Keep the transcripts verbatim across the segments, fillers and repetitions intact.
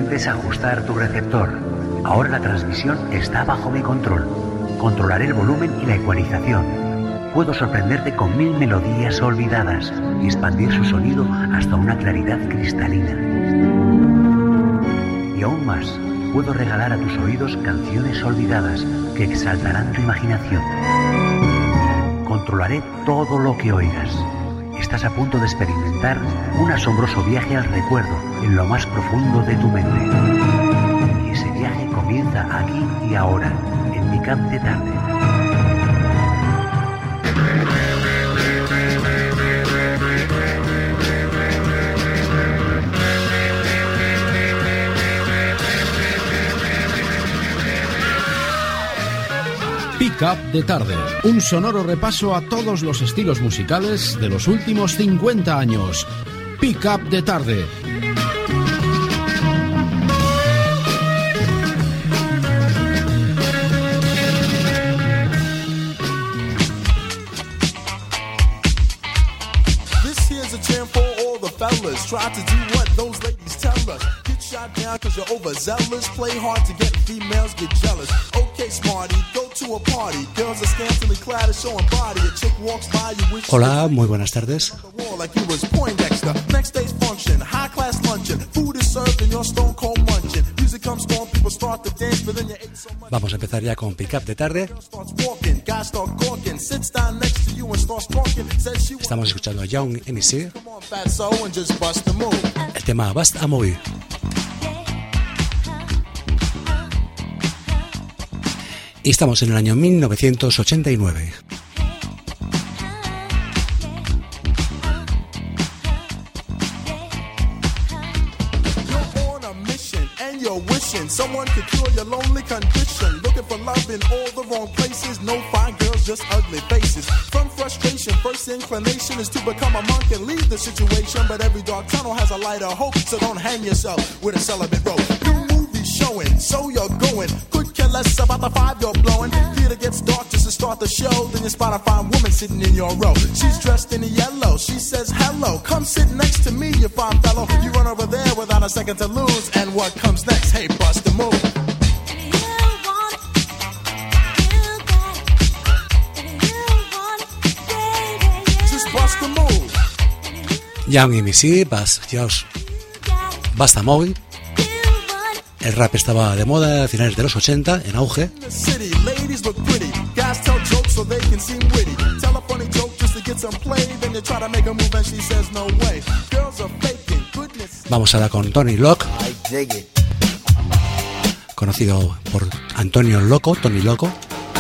intentes ajustar tu receptor. Ahora la transmisión está bajo mi control. Controlaré el volumen y la ecualización. Puedo sorprenderte con mil melodías olvidadas y expandir su sonido hasta una claridad cristalina. Y aún más, puedo regalar a tus oídos canciones olvidadas que exaltarán tu imaginación. Controlaré todo lo que oigas. Estás a punto de experimentar un asombroso viaje al recuerdo en lo más profundo de tu mente. Y ese viaje comienza aquí y ahora, en Pick Up de Tarde. Pick Up de Tarde, un sonoro repaso a todos los estilos musicales de los últimos cincuenta años. Pick Up de Tarde. This here's a jam for all the fellas. Try to do what those ladies tell us. Get shot down cause you're overzealous. Play hard to get females, get jealous. Okay, smarty, go to a party. Girls are scantily clad and showing body. A chick walks by you wish. Hola, muy buenas tardes. Like you was Poindexter. Next day's function, high class luncheon. Food is served and you're stone cold munching. Music comes on, people start to dance, but then you ate so much. Vamos a empezar ya con Pick Up de Tarde. Estamos escuchando a Young M C. El tema Bust a Move. Y estamos en el año mil novecientos ochenta y nueve. Someone could cure your lonely condition. Looking for love in all the wrong places. No fine girls, just ugly faces. From frustration, first inclination is to become a monk and leave the situation. But every dark tunnel has a light of hope. So don't hang yourself with a celibate rope. New movie showing, so you're going. Could care less about the five you're blowing. Theater gets dark just to start the show. Then you spot a fine woman sitting in your row. She's dressed in yellow. She says hello. Come sit next to me, you fine fellow. You run over there without a second to lose. And what comes next? Hey, bust the move. Young M C, Bust, Josh, Basta Móvil. El rap estaba de moda a finales de los ochenta, en auge. Vamos ahora con Tony Locke, conocido por Antonio Loco, Tony Loco.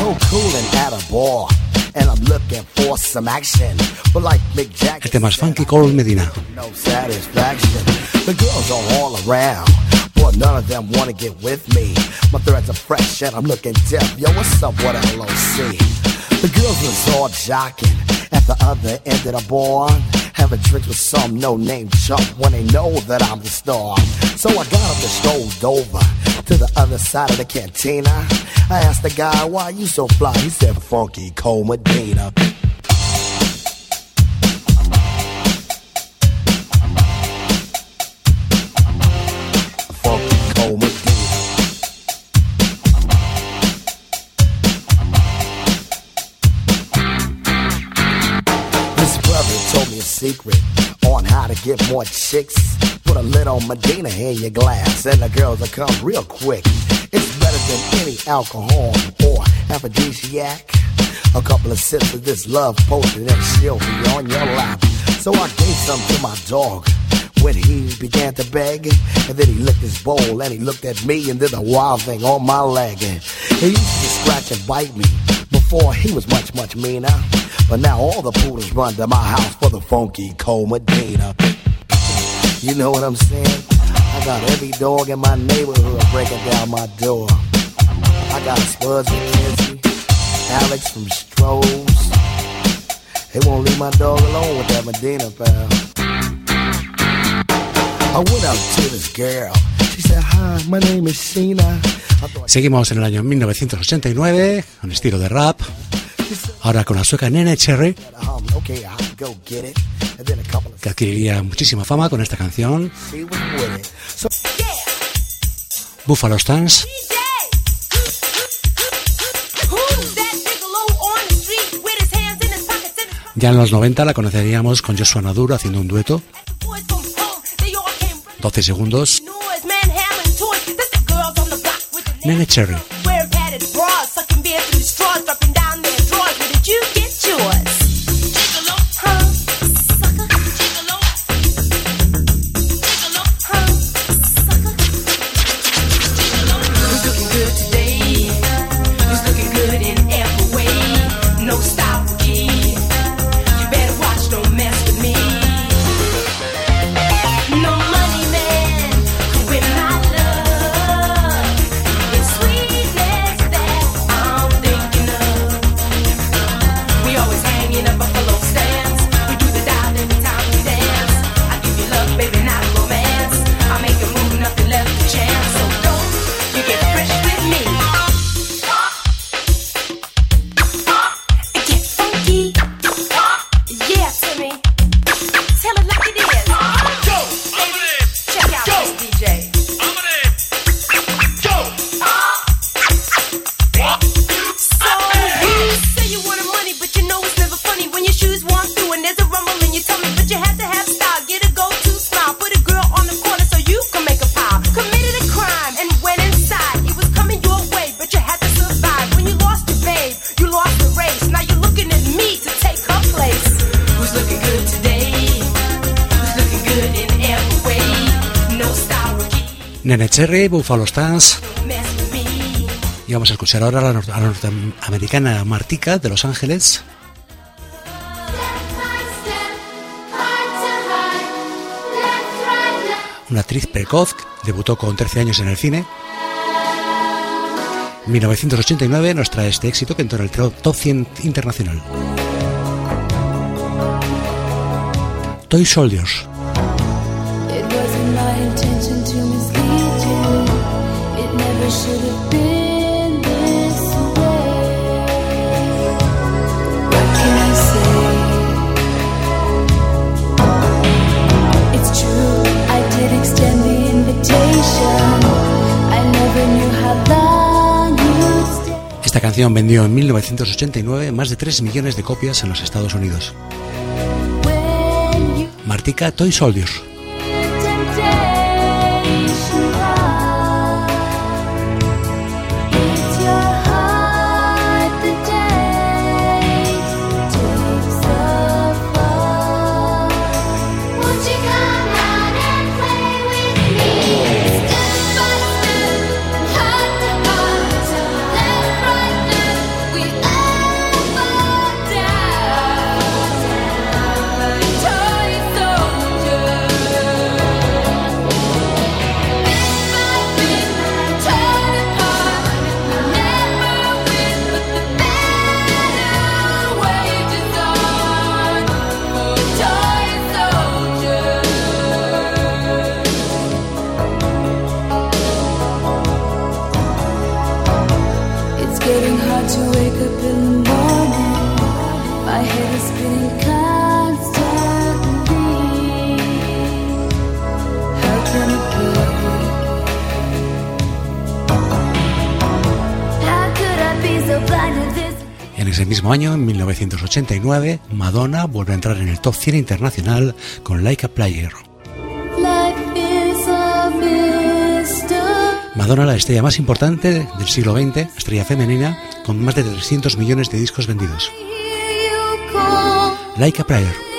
And I'm looking for some action. But like Mick Jagger, el tema es Funky Cold Medina. No satisfaction. The girls are all around, but none of them wanna get with me. My threads are fresh and I'm looking deaf. Yo, what's up with L O C? The girls was all jocking at the other end of the bar, having drinks with some no-name chump when they know that I'm the star. So I got up and strolled over to the other side of the cantina. I asked the guy, why you so fly? He said, Funky Cold Medina. Funky Cold Medina. This brother told me a secret on how to get more chicks. Put a little Medina in your glass and the girls will come real quick. It's better than any alcohol or aphrodisiac. A couple of sips of this love potion and she'll be on your lap. So I gave some to my dog when he began to beg. And then he licked his bowl and he looked at me and did a wild thing on my leg. And he used to scratch and bite me before he was much, much meaner. But now all the poodles run to my house for the Funky Cold Medina. You know what I'm saying? I got every dog in my neighborhood breaking down my door. I got Spuds McKenzie, Alex from Strohs. They won't leave my dog alone with that Medina, pal. I went up to this girl. She said, hi, my name is Sheena. Seguimos en el año mil novecientos ochenta y nueve, con estilo de rap. Ahora con la sueca Nene Cherry, que adquiriría muchísima fama con esta canción. Buffalo Stance. Ya en los noventa la conoceríamos con Joshua Nadur haciendo un dueto. doce segundos. Nene Cherry. Nene Cherry, Buffalo Stance. Y vamos a escuchar ahora a la, norte- a la norteamericana Martika de Los Ángeles. Una actriz precoz, debutó con trece años en el cine. En mil novecientos ochenta y nueve nos trae este éxito que entró en el top cien internacional. Toy Soldiers. It wasn't my intention to mislead you. It never should have been this way. What can I say? It's true, I did extend the invitation. I never knew how long you'd stay. Esta canción vendió en mil novecientos ochenta y nueve más de tres millones de copias en los Estados Unidos. When you Martika, Toy Soldiers. En ese mismo año, en mil novecientos ochenta y nueve, Madonna vuelve a entrar en el top cien internacional con Like a Player. Madonna, la estrella más importante del siglo veinte, estrella femenina, con más de trescientos millones de discos vendidos. Like a Player.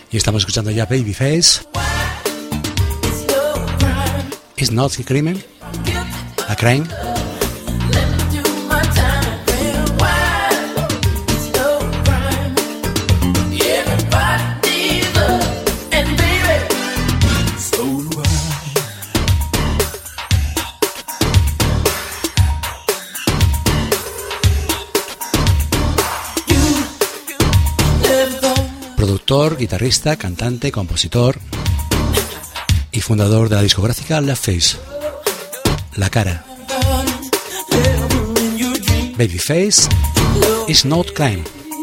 Y estamos escuchando ya Babyface. It's not a crime, a crime. Productor, guitarrista, cantante, compositor y fundador de la discográfica La Face, La Cara. Babyface is not crime.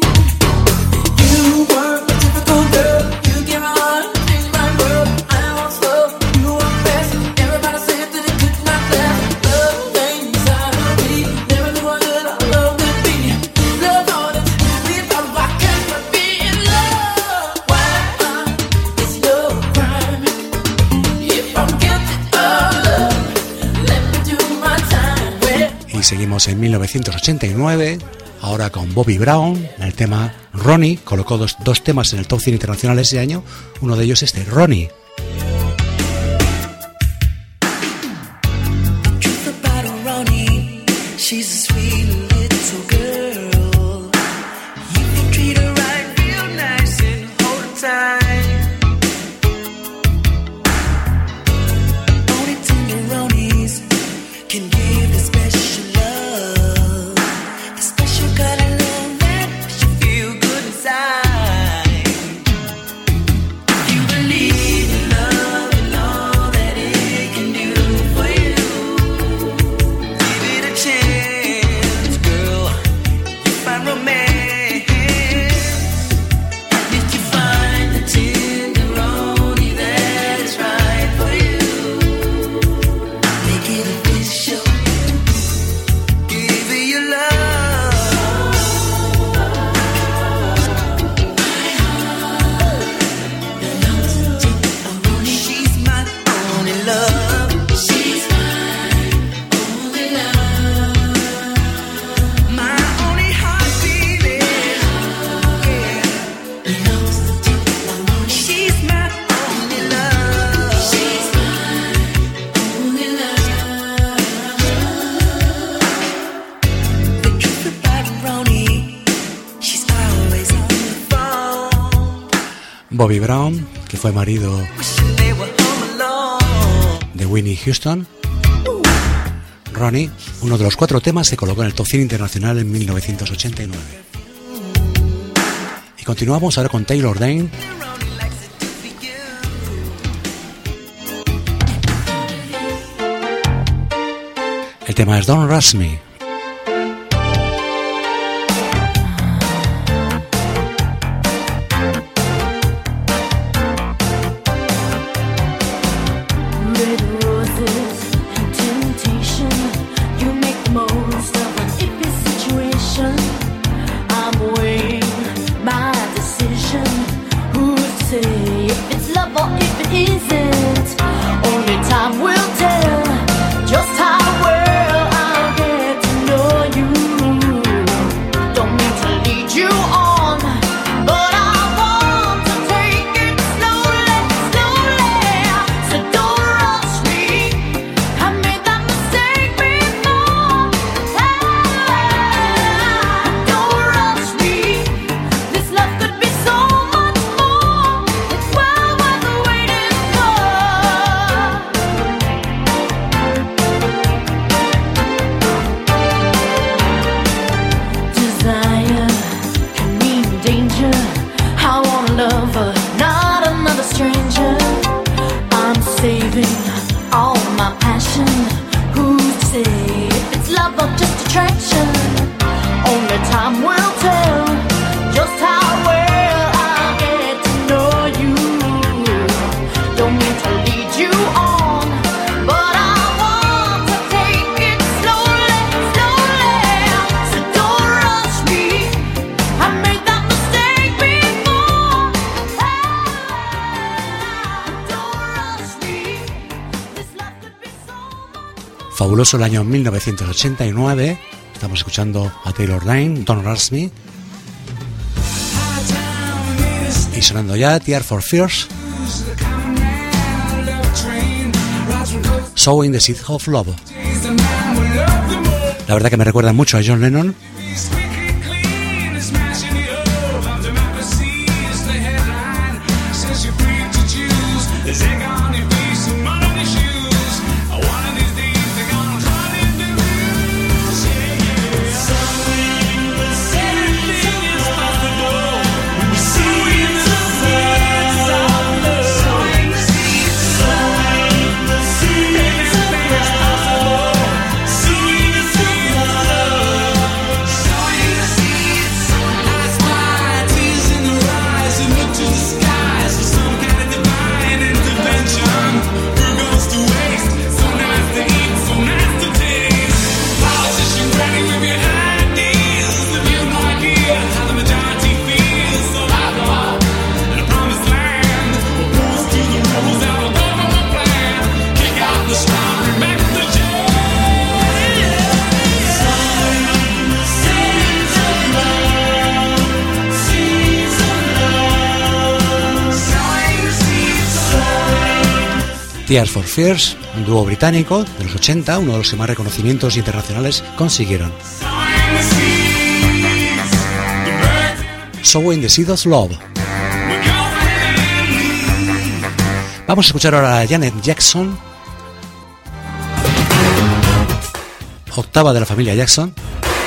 Seguimos en mil novecientos ochenta y nueve, ahora con Bobby Brown, en el tema Ronnie. Colocó dos, dos temas en el Top cien internacional ese año, uno de ellos este, Ronnie. Bobby Brown, que fue marido de Whitney Houston. Ronnie, uno de los cuatro temas, se colocó en el Top cien internacional en mil novecientos ochenta y nueve. Y continuamos ahora con Taylor Dayne. El tema es Don't Rush Me. Fabuloso el año mil novecientos ochenta y nueve. Estamos escuchando a Taylor Dayne, Don't Rush Me. Y sonando ya Tears for Fears, Sowing the Seed of Love. La verdad que me recuerda mucho a John Lennon. Tears for Fears, un dúo británico de los ochenta, uno de los que más reconocimientos internacionales consiguieron. Sowing the Seed of Love. Vamos a escuchar ahora a Janet Jackson, octava de la familia Jackson.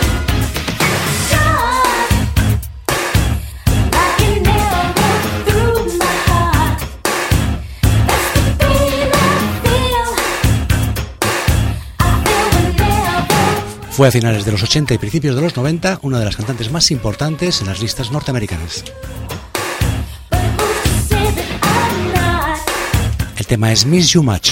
Fue a finales de los ochenta y principios de los noventa una de las cantantes más importantes en las listas norteamericanas. El tema es Miss You Much.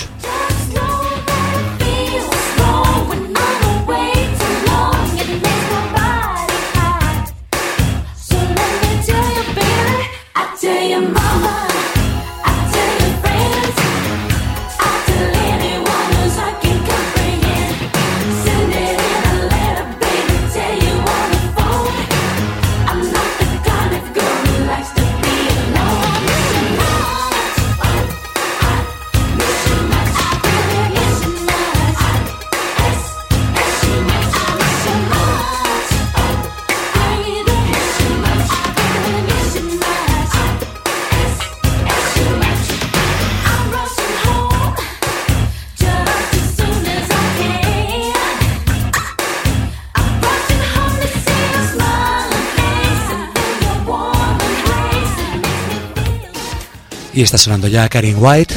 Y está sonando ya Karen White.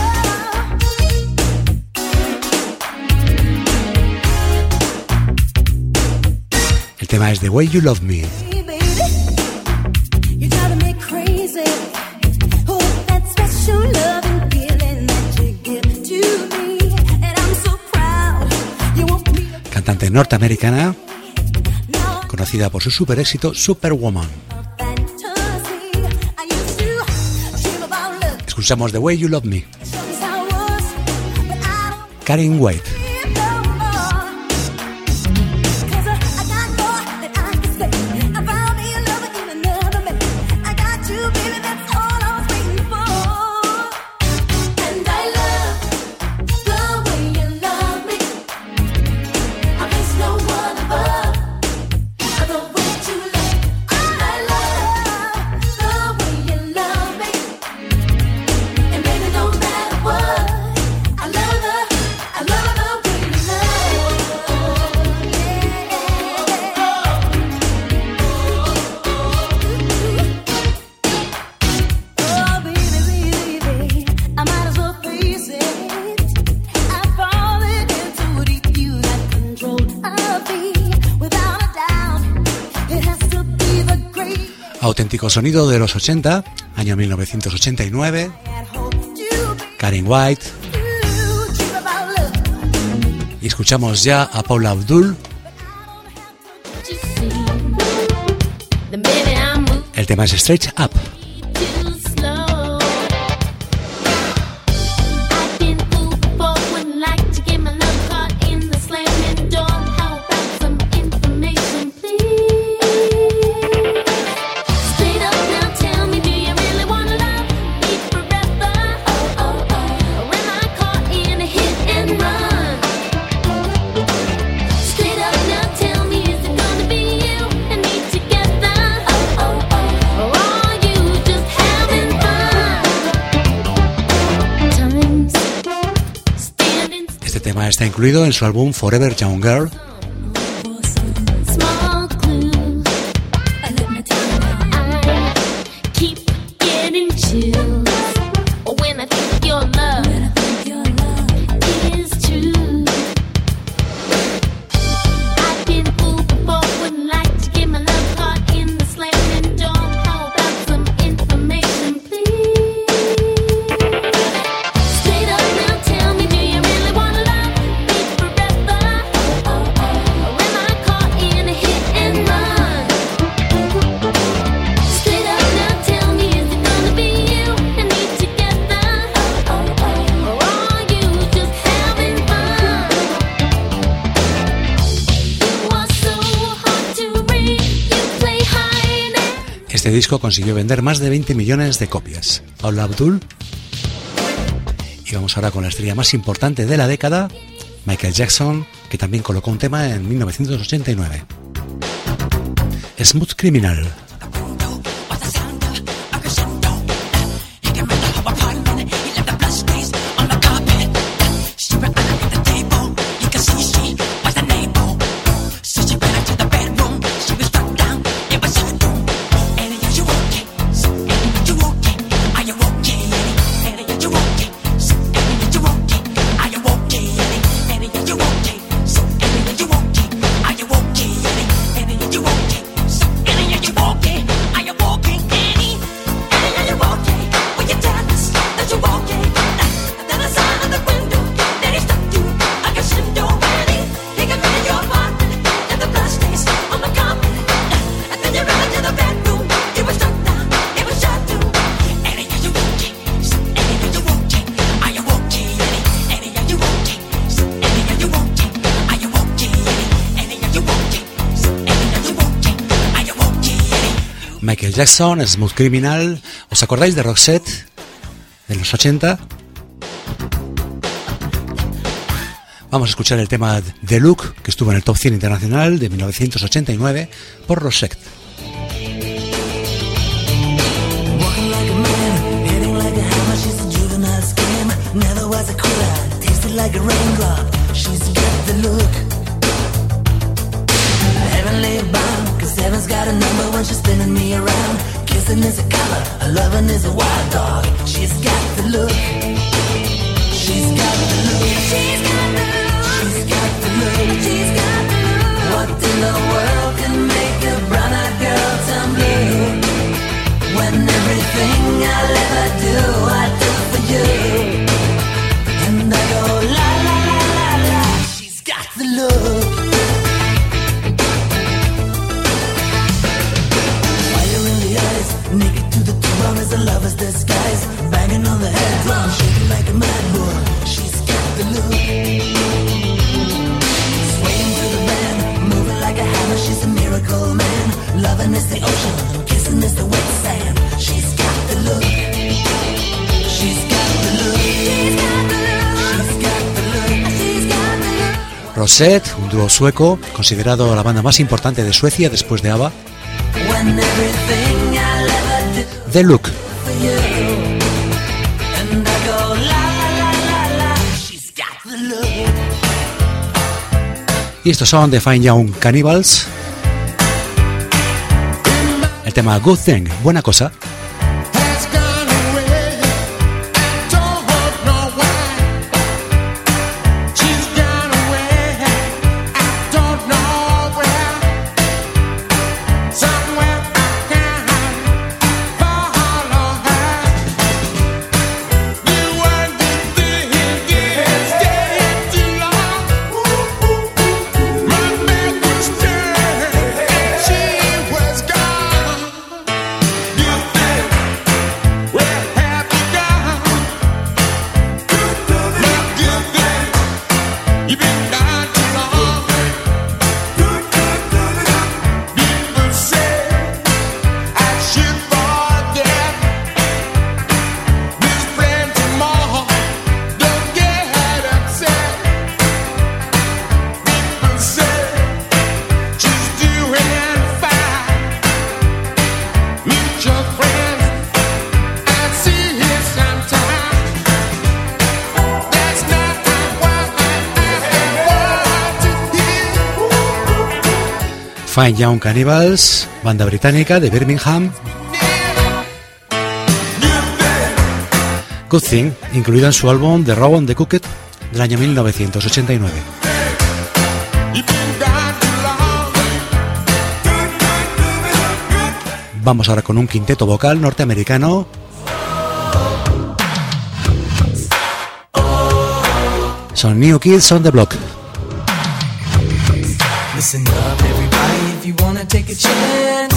El tema es The Way You Love Me. Cantante norteamericana, conocida por su super éxito Superwoman. Escuchamos The Way You Love Me. Karen White. Auténtico sonido de los ochenta, año mil novecientos ochenta y nueve. Karen White. Y escuchamos ya a Paula Abdul. El tema es Straight Up. Straight up now, tell me, do you really está incluido en su álbum Forever Young Girl. Este disco consiguió vender más de veinte millones de copias. Paula Abdul. Y vamos ahora con la estrella más importante de la década, Michael Jackson, que también colocó un tema en mil novecientos ochenta y nueve. Smooth Criminal. Michael Jackson, Smooth Criminal. ¿Os acordáis de Roxette de los ochenta? Vamos a escuchar el tema The Look, que estuvo en el Top cien Internacional de mil novecientos ochenta y nueve por Roxette. Heaven's got a number when she's spinning me around. Kissing is a color, a loving is a wild dog. She's got the look. She's got the look. She's got the look. She's got the look. She's got the look. What in the world can make a brown-eyed girl turn blue? When everything I'll ever do, I do for you. And I go la la la la la. She's got the look. Naked to the bone is a lover's disguise. Banging on the head drum, shaking like a mad bull. She's got the look. Swaying through the band, moving like a hammer. She's a miracle man. Loving is the ocean, kissing is the wet sand. She's got the look. She's got the look. She's got the look. She's got the look. She's got the look. Roxette, un dúo sueco, considerado la banda más importante de Suecia después de ABBA. When everything I'll ever do The Look. for you. And I go la la la la la. She's got the look. Y estos son The Fine Young Cannibals. El tema Good Thing, buena cosa. Has gone away. Don't know why. She's gone away. I don't know where. Somewhere I can follow her. You weren't the thing, stayed too long. My man was dead and she was gone. You think Fine Young Cannibals, banda británica de Birmingham. Good Thing, incluida en su álbum The Raw and the Cooked del año mil novecientos ochenta y nueve. Vamos ahora con un quinteto vocal norteamericano. Son New Kids on the Block. Listen up, everybody, if you wanna take a chance.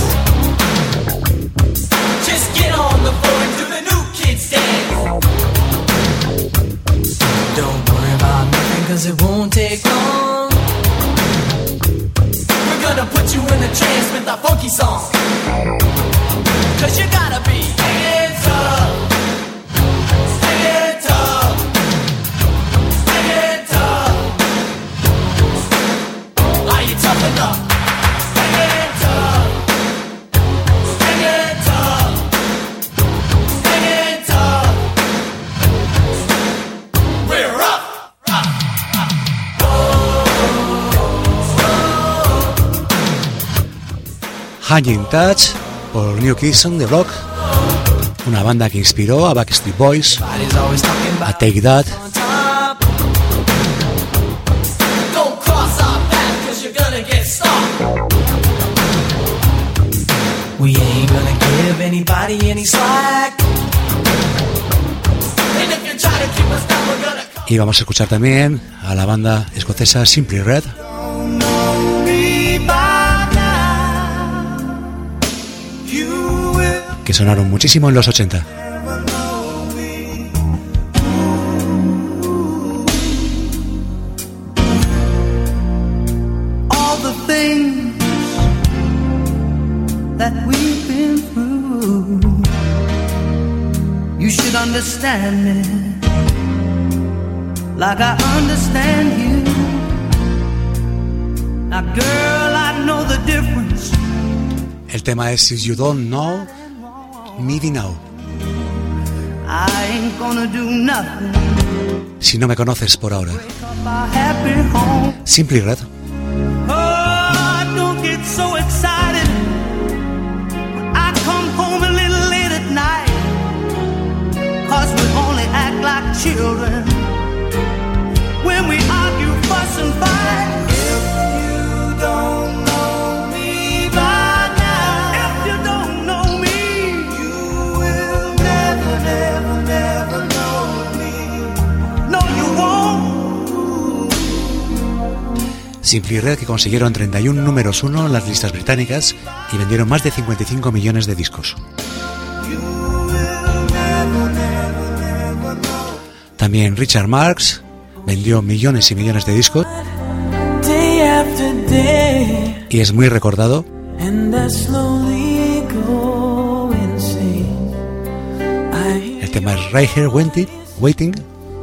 Just get on the floor and do the New Kids dance. Don't worry about nothing, cause it won't take long. We're gonna put you in a trance with a funky song. Cause you gotta be hands up. Hands up. Hands up. Are you tough enough? Hands up. Hands up. Hands up. We're up. Hanging Touch por New Kids on the Block, una banda que inspiró a Backstreet Boys, a Take That. Don't cross our path, cause you're gonna get stuck. We ain't gonna give anybody any slack. And if you try to keep us down, we're gonna come. Y vamos a escuchar también a la banda escocesa Simply Red, que sonaron muchísimo en los ochenta. All the things that we've been through, you should understand me like I understand you. Now girl, I know the difference. El tema es If You Don't Know Me Now. I ain't gonna do nothing. Si no me conoces por ahora. Wake up our happy home. Simply Red. Oh, don't get so excited when I come home a little late at night, cause we only act like children when we argue, fuss and fight. If you don't know me by now, if you don't know me, you will never, never, never know me. No, you won't. Simply Red, que consiguieron treinta y uno números uno en las listas británicas y vendieron más de cincuenta y cinco millones de discos. También Richard Marx vendió millones y millones de discos y es muy recordado el tema es Right Here Waiting, Waiting.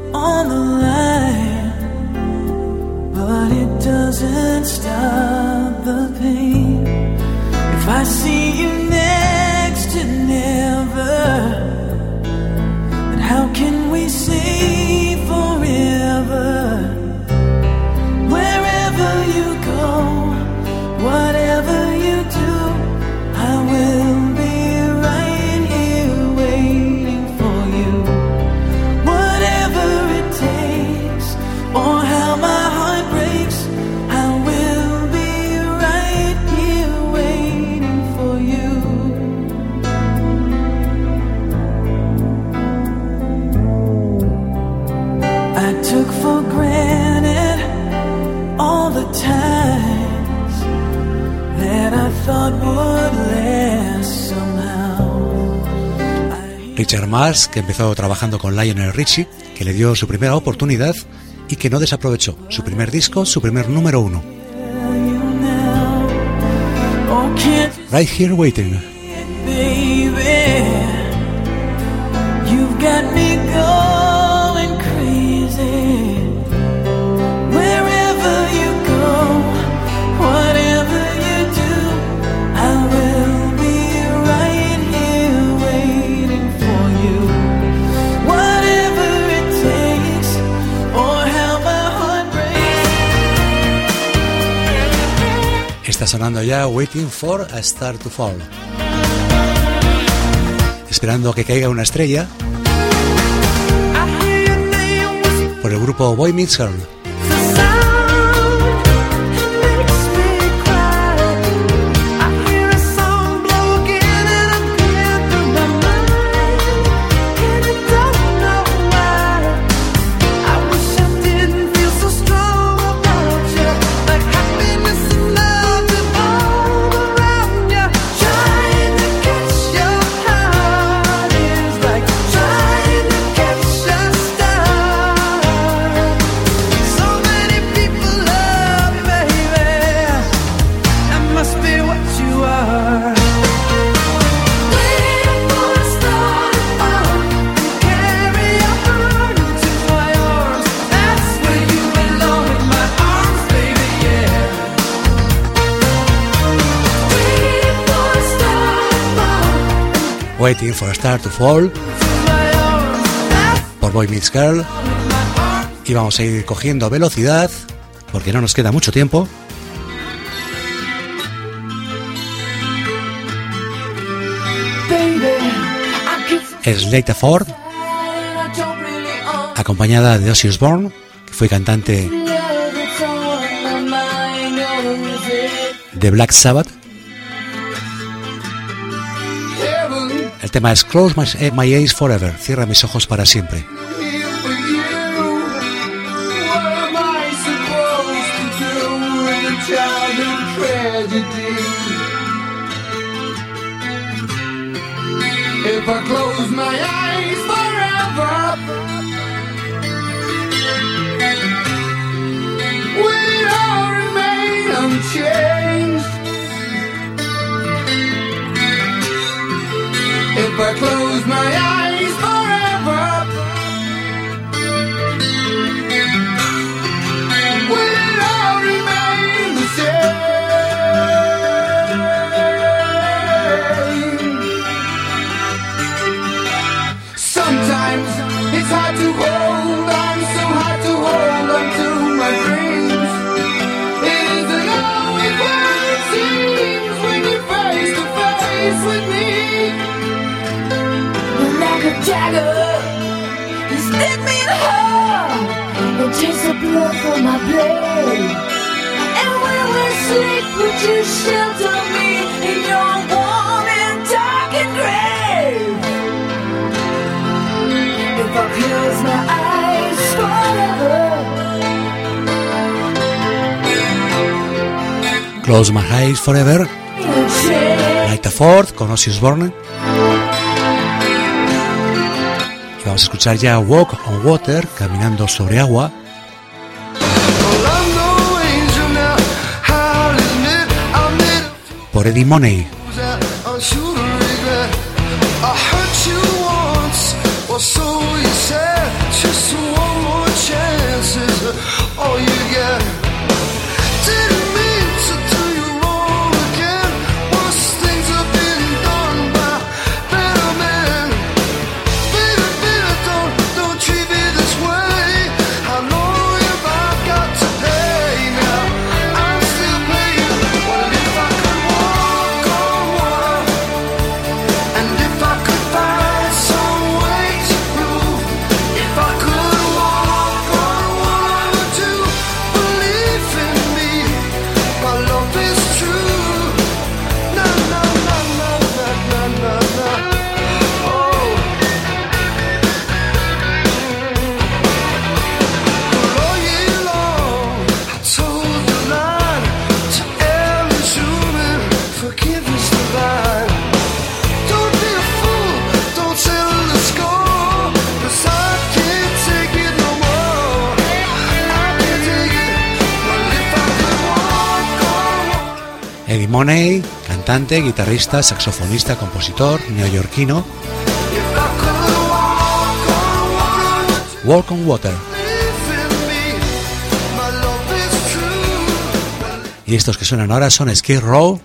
Doesn't stop the pain. If I see you next to never, then how can we say forever? Wherever you go, whatever you do, I will be right here waiting for you. Whatever it takes, or how my heart breaks, took for granted all the times that I thought would last somehow. Richard Marx, que empezó trabajando con Lionel Richie, que le dio su primera oportunidad y que no desaprovechó su primer disco, su primer número uno. Right Here Waiting. Baby, you've got me going crazy. Wherever you go, whatever you do, I will be right here waiting for you. Whatever it takes, or how my heart breaks. Esta sonando ya Waiting for a Star to Fall. Esperando que caiga una estrella. Por el grupo Boy Meets Girl. Waiting for a Star to Fall por Boy Meets Girl. Y vamos a ir cogiendo velocidad porque no nos queda mucho tiempo. Es Lita Ford, acompañada de Ozzy Osbourne, que fue cantante de Black Sabbath. El tema es Close My, my Eyes Forever, cierra mis ojos para siempre. If I close my eyes forever, will it all remain unchanged? If I close my eyes forever, will it all remain the same? Sometimes it's hard to hold on, so hard to hold on to my dreams. It isn't always what it seems when you're face to face with me. Like a dagger, you stick me in the heart and chase the blood from my blade. And when we sleep, would you shelter me in your warm and darkened grave? If I close my eyes forever, Close My Eyes Forever, Lita Ford con Ozzy Osbourne. Y vamos a escuchar ya Walk on Water, caminando sobre agua, por Eddie Money. So you said, just one more chance is all you get. Didn't mean to do you wrong again. Worse things have been done by better men. Baby, baby, don't, don't treat me this way. I know if I got to pay now, I'm still paying. Well, if I could walk on water, and if I could find some way, if I could walk on water to believe in me, my love is true. Na na na na na na na na. Oh, for all year long I told the line to every human, forgiveness divine. Don't be a fool, don't settle the score, 'cause I can't take it no more. I can't take it. Well, if I could walk on. Eddie Money, cantante, guitarrista, saxofonista, compositor, neoyorquino. If I could walk on water, Walk on Water. believe in me, my love is true. Y estos que suenan ahora son Skid Row.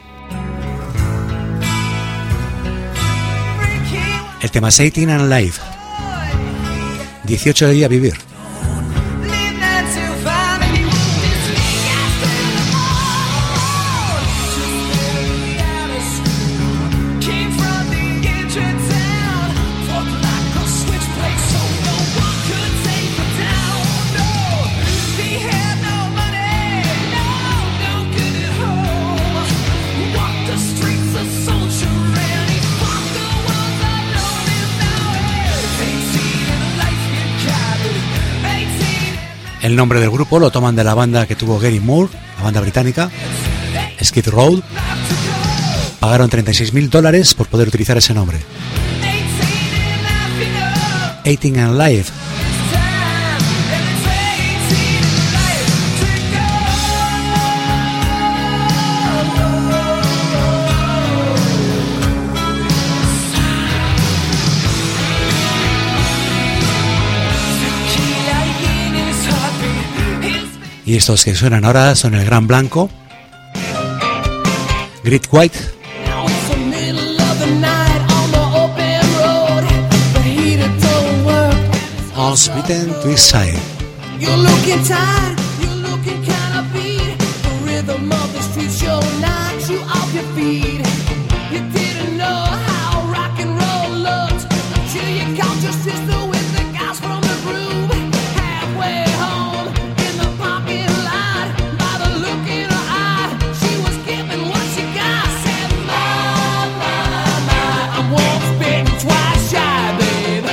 El tema es eighteen and Alive. dieciocho y a vivir. Leave that to find you. El nombre del grupo lo toman de la banda que tuvo Gary Moore, la banda británica, Skid Row. Pagaron treinta y seis mil dólares por poder utilizar ese nombre. eighteen and Live. Y estos que suenan ahora son el Gran Blanco, Great White, All Smitten to His Side. You're looking tired, you're looking kind of beat. The rhythm of the street show knocks you off your feet. You didn't know how rock and roll looked until you caught your sister with the gas from the groove. Halfway home in the parking lot, by the look in her eye, she was giving what she got. Said, my, my, my, I'm once bitten, twice shy, babe.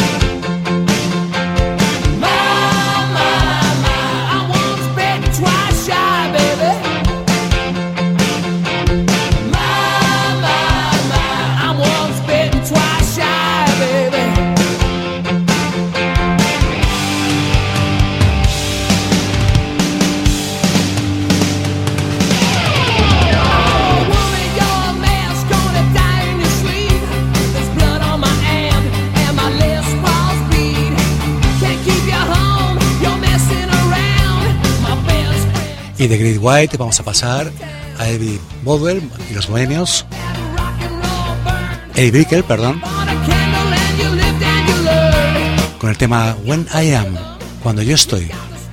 Y de Great White vamos a pasar a Eddie Bowell y los Bohemios. Eddie Brickell, perdón. Con el tema When I Am, cuando yo estoy.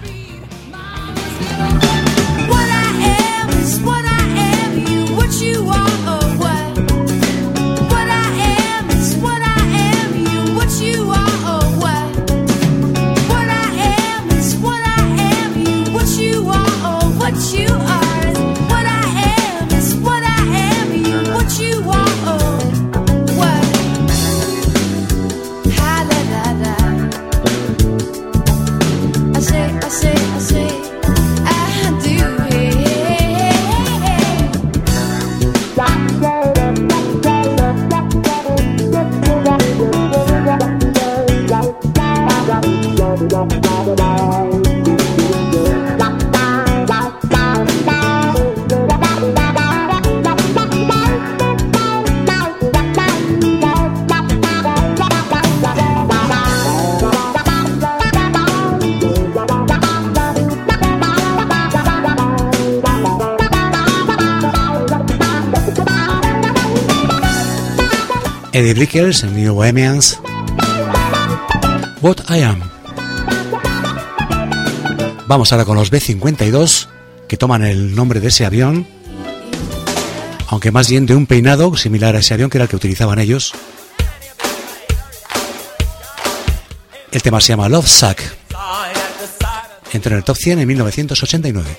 Eddie Brickell en New Bohemians, What I Am. Vamos ahora con los B cincuenta y dos, que toman el nombre de ese avión, aunque más bien de un peinado similar a ese avión que era el que utilizaban ellos. El tema se llama Love Shack. Entró en el top cien en mil novecientos ochenta y nueve.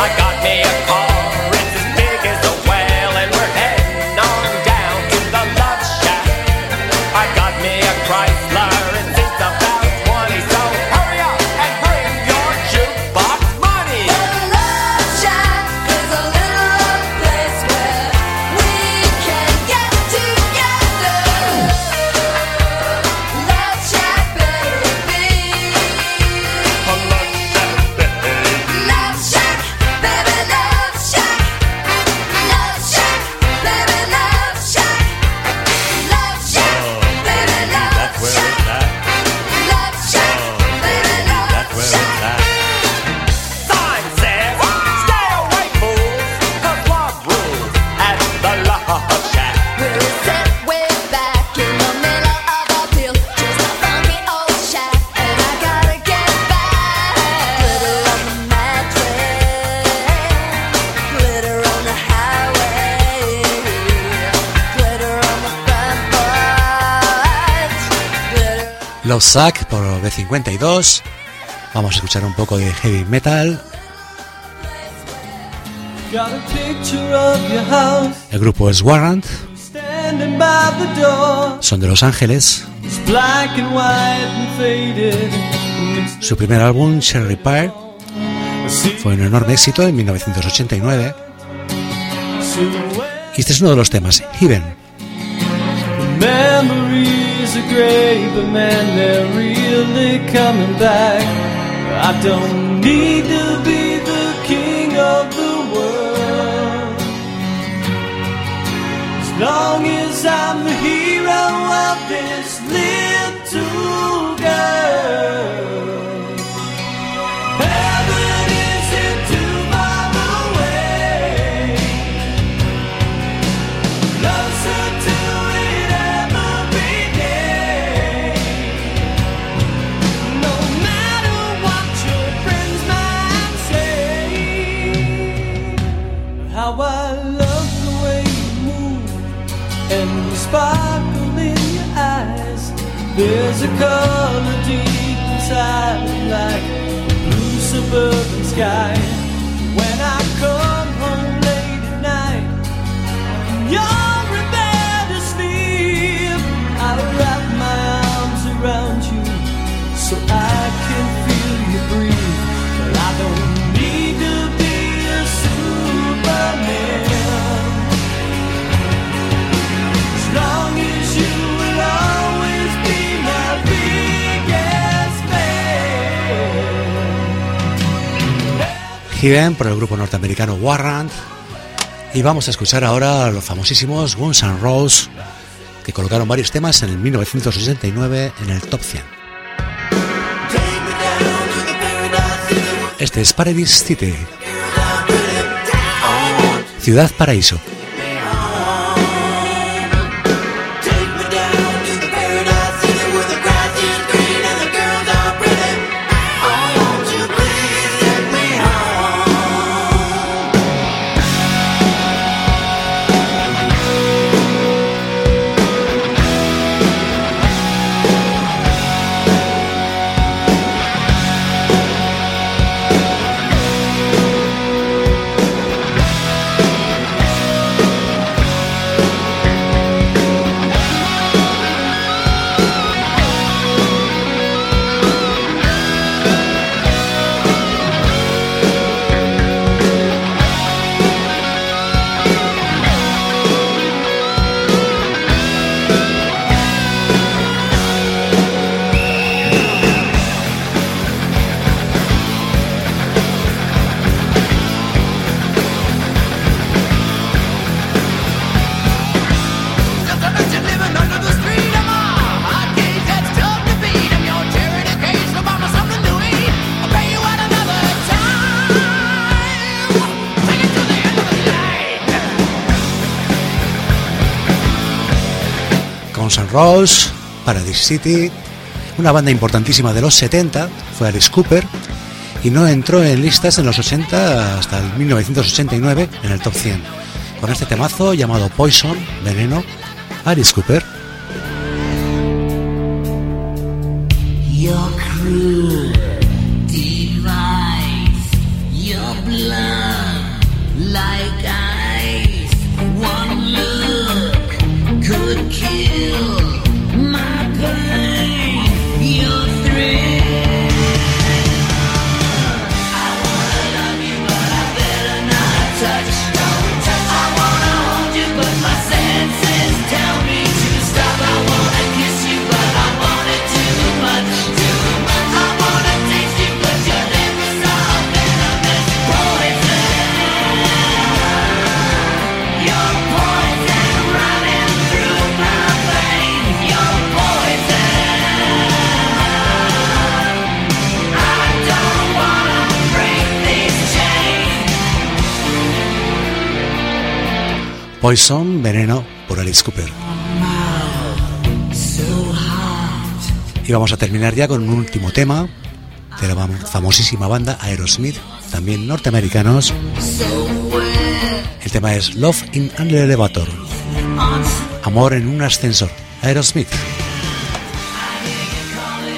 The love Love Suck por B cincuenta y dos. Vamos a escuchar un poco de heavy metal. El grupo es Warrant. Son de Los Ángeles. Su primer álbum, Cherry Pie, fue un enorme éxito en mil novecientos ochenta y nueve. Y este es uno de los temas, Heaven. Memories are great, but man, they're really coming back. I don't need to be the king of the world, as long as I'm the hero of this little girl. Heaven isn't too far away, closer to it every day. No matter what your friends might say, how I love the way you move and the sparkle in your eyes. There's a color deep inside, like a blue suburban sky. When I come home late at night, you're in bed asleep, I wrap my arms around you so I can feel you breathe. But I don't need to be a Superman, as long as you will always be my biggest fan. Heaven por el grupo norteamericano Warrant. Y vamos a escuchar ahora a los famosísimos Guns N' Roses, que colocaron varios temas en el mil novecientos ochenta y nueve en el top cien. Este es Paradise City, Ciudad Paraíso. Guns N' Roses, Paradise City, una banda importantísima de los setenta, fue Alice Cooper, y no entró en listas en los ochenta hasta el mil novecientos ochenta y nueve en el top cien, con este temazo llamado Poison, Veneno, Alice Cooper. Your cruel device, your blood like ice, one look could kill my pain, your thrill. I wanna love you but I better not touch, don't touch. I wanna hold you but my senses tell me to stop. I wanna kiss you but I want it too much, too much. I wanna taste you but your lips are venomous, poison. Your poison running through my veins, your poison. I don't wanna break these chains. Poison, Veneno, por Alice Cooper. So hot. Y vamos a terminar ya con un último tema de la famosísima banda Aerosmith, también norteamericanos. So wet. El tema es Love in an Elevator, Amor en un ascensor, Aerosmith. I hear you calling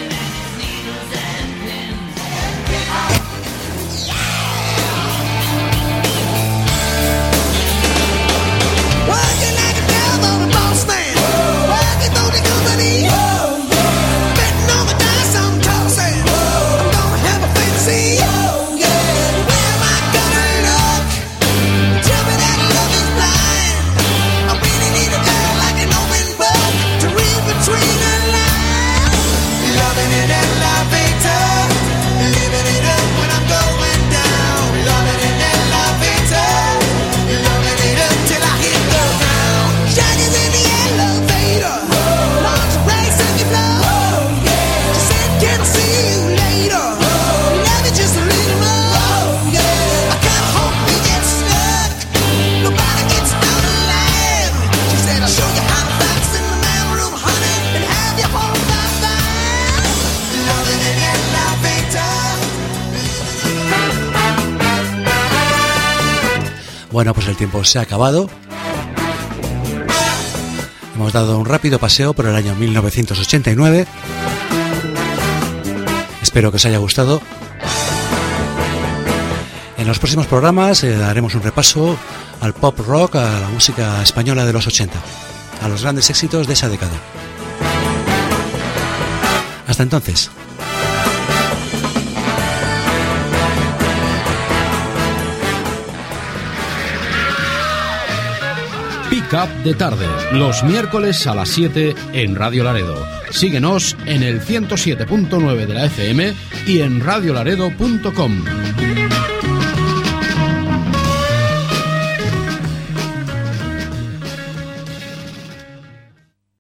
Bueno, pues el tiempo se ha acabado. Hemos dado un rápido paseo por el año mil novecientos ochenta y nueve. Espero que os haya gustado. En los próximos programas eh, daremos un repaso al pop rock, a la música española de los ochenta, a los grandes éxitos de esa década. Hasta entonces. Pick Up de tarde, los miércoles a las siete en Radio Laredo. Síguenos en el ciento siete punto nueve de la F M y en radio laredo punto com.